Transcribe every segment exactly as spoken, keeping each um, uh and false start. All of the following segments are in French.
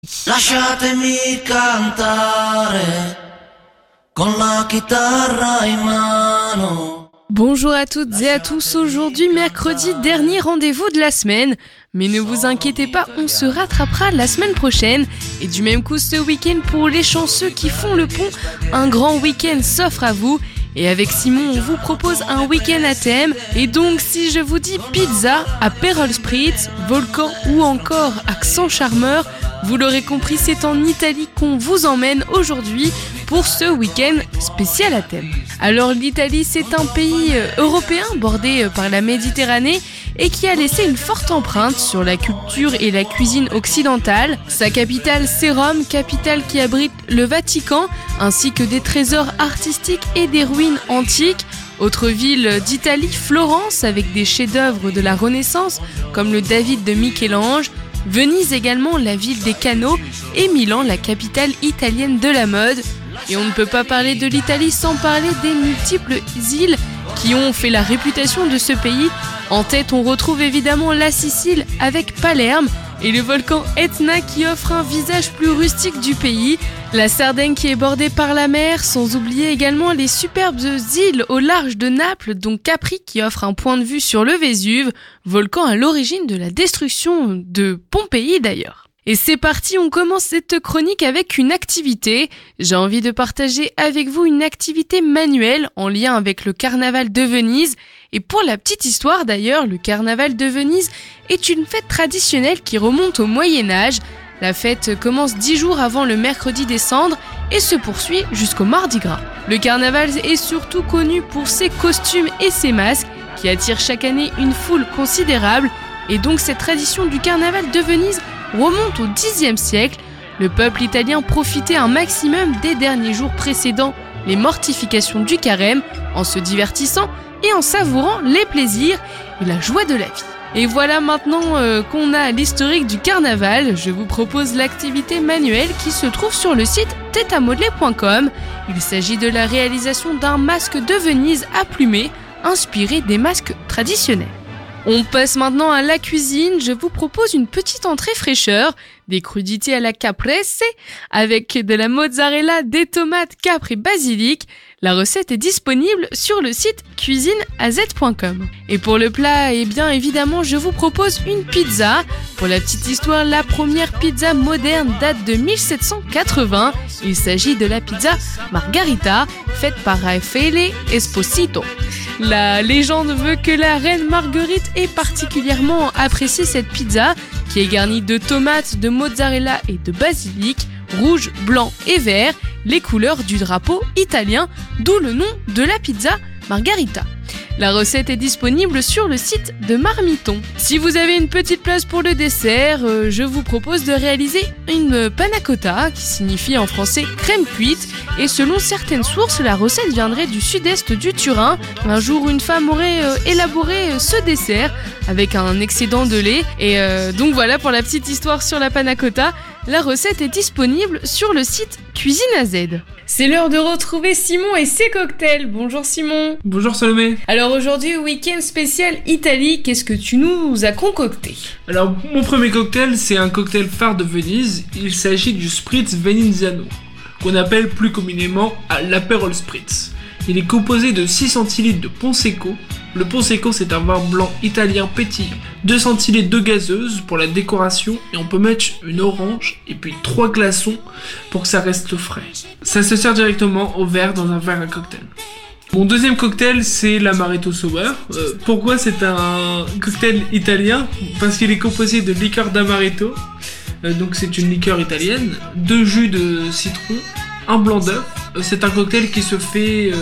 Lasciatemi cantare con la chitarra in mano. Bonjour à toutes et à tous, aujourd'hui mercredi, dernier rendez-vous de la semaine. Mais ne vous inquiétez pas, on se rattrapera la semaine prochaine. Et du même coup ce week-end, pour les chanceux qui font le pont, un grand week-end s'offre à vous. Et avec Simon, on vous propose un week-end à thème. Et donc si je vous dis pizza, Aperol Spritz, volcan ou encore accent charmeur, vous l'aurez compris, c'est en Italie qu'on vous emmène aujourd'hui pour ce week-end spécial à thème. Alors l'Italie, c'est un pays européen bordé par la Méditerranée et qui a laissé une forte empreinte sur la culture et la cuisine occidentale. Sa capitale, c'est Rome, capitale qui abrite le Vatican, ainsi que des trésors artistiques et des ruines antiques. Autre ville d'Italie, Florence, avec des chefs-d'œuvre de la Renaissance, comme le David de Michel-Ange. Venise également, la ville des canaux, et Milan, la capitale italienne de la mode. Et on ne peut pas parler de l'Italie sans parler des multiples îles qui ont fait la réputation de ce pays. En tête, on retrouve évidemment la Sicile avec Palerme et le volcan Etna qui offre un visage plus rustique du pays. La Sardaigne qui est bordée par la mer, sans oublier également les superbes îles au large de Naples, dont Capri qui offre un point de vue sur le Vésuve, volcan à l'origine de la destruction de Pompéi d'ailleurs. Et c'est parti, on commence cette chronique avec une activité. J'ai envie de partager avec vous une activité manuelle en lien avec le carnaval de Venise. Et pour la petite histoire d'ailleurs, le carnaval de Venise est une fête traditionnelle qui remonte au Moyen-Âge. La fête commence dix jours avant le mercredi des cendres et se poursuit jusqu'au Mardi Gras. Le carnaval est surtout connu pour ses costumes et ses masques qui attirent chaque année une foule considérable. Et donc cette tradition du carnaval de Venise remonte au dixième siècle. Le peuple italien profitait un maximum des derniers jours précédant les mortifications du carême en se divertissant et en savourant les plaisirs et la joie de la vie. Et voilà maintenant euh, qu'on a l'historique du carnaval, je vous propose l'activité manuelle qui se trouve sur le site tête à modeler point com. Il s'agit de la réalisation d'un masque de Venise à plumer, inspiré des masques traditionnels. On passe maintenant à la cuisine, je vous propose une petite entrée fraîcheur, des crudités à la caprese, avec de la mozzarella, des tomates, capre et basilic. La recette est disponible sur le site cuisine a z point com. Et pour le plat, eh bien évidemment, je vous propose une pizza. Pour la petite histoire, la première pizza moderne date de mille sept cent quatre-vingts. Il s'agit de la pizza Margherita, faite par Raffaele Esposito. La légende veut que la reine Marguerite ait particulièrement apprécié cette pizza, qui est garnie de tomates, de mozzarella et de basilic, rouge, blanc et vert, les couleurs du drapeau italien, d'où le nom de la pizza Margherita. La recette est disponible sur le site de Marmiton. Si vous avez une petite place pour le dessert, euh, je vous propose de réaliser une panna cotta, qui signifie en français crème cuite, et selon certaines sources, la recette viendrait du sud-est du Turin. Un jour, une femme aurait euh, élaboré euh, ce dessert avec un excédent de lait, et euh, donc voilà pour la petite histoire sur la panna cotta. La recette est disponible sur le site Cuisine à Z. C'est l'heure de retrouver Simon et ses cocktails. Bonjour Simon. Bonjour Salomé. Alors aujourd'hui, week-end spécial Italie, qu'est-ce que tu nous as concocté ? Alors mon premier cocktail, c'est un cocktail phare de Venise. Il s'agit du Spritz Veneziano, qu'on appelle plus communément l'Aperol Spritz. Il est composé de six centilitres de Prosecco. Le Prosecco, c'est un vin blanc italien pétillant. deux centilitres de gazeuse pour la décoration, et on peut mettre une orange et puis trois glaçons pour que ça reste frais. Ça se sert directement au verre dans un verre à cocktail. Mon deuxième cocktail, c'est l'Amaretto Sour. Euh, pourquoi c'est un cocktail italien ? Parce qu'il est composé de liqueur d'Amaretto, euh, donc c'est une liqueur italienne, deux jus de citron, un blanc d'œuf. Euh, c'est un cocktail qui se fait... Euh,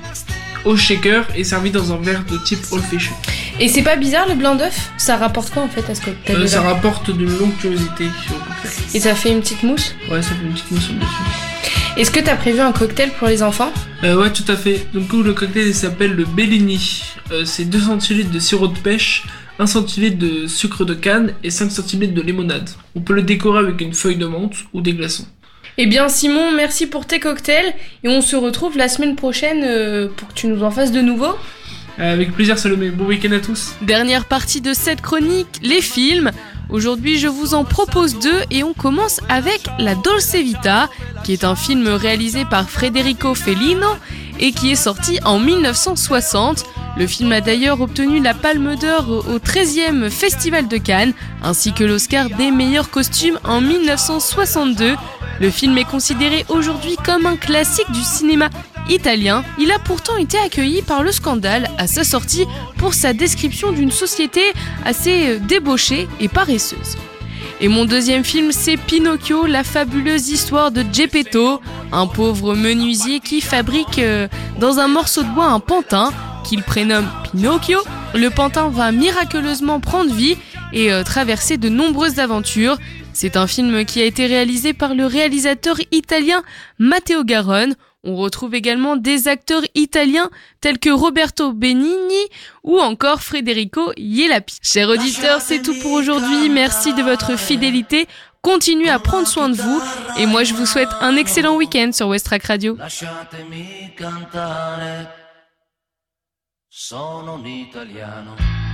au shaker et servi dans un verre de type old fashion. Et c'est pas bizarre le blanc d'œuf ? Ça rapporte quoi en fait à ce cocktail ? euh, Ça rapporte de l'onctuosité au cocktail. Et ça fait une petite mousse ? Ouais, ça fait une petite mousse au-dessus. Est-ce que t'as prévu un cocktail pour les enfants ? euh, Ouais, tout à fait. Donc le cocktail il s'appelle le Bellini. Euh, c'est deux centilitres de sirop de pêche, un centilitre de sucre de canne et cinq centilitres de limonade. On peut le décorer avec une feuille de menthe ou des glaçons. Eh bien Simon, merci pour tes cocktails et on se retrouve la semaine prochaine euh, pour que tu nous en fasses de nouveau. Euh, avec plaisir Salomé, bon week-end à tous. Dernière partie de cette chronique, les films. Aujourd'hui, je vous en propose deux et on commence avec La Dolce Vita, qui est un film réalisé par Federico Fellini et qui est sorti en dix-neuf cent soixante. Le film a d'ailleurs obtenu la Palme d'Or au treizième Festival de Cannes, ainsi que l'Oscar des meilleurs costumes en dix-neuf cent soixante-deux. Le film est considéré aujourd'hui comme un classique du cinéma italien. Il a pourtant été accueilli par le scandale à sa sortie pour sa description d'une société assez débauchée et paresseuse. Et mon deuxième film, c'est Pinocchio, la fabuleuse histoire de Geppetto, un pauvre menuisier qui fabrique euh, dans un morceau de bois un pantin qu'il prénomme Pinocchio. Le pantin va miraculeusement prendre vie et euh, traverser de nombreuses aventures. C'est un film qui a été réalisé par le réalisateur italien Matteo Garrone. On retrouve également des acteurs italiens tels que Roberto Benigni ou encore Federico Ielappi. Chers auditeurs, c'est tout pour aujourd'hui. Merci de votre fidélité. Continuez à prendre soin de vous. Et moi, je vous souhaite un excellent week-end sur Westrack Radio. Lasciatemi cantare, sono un italiano.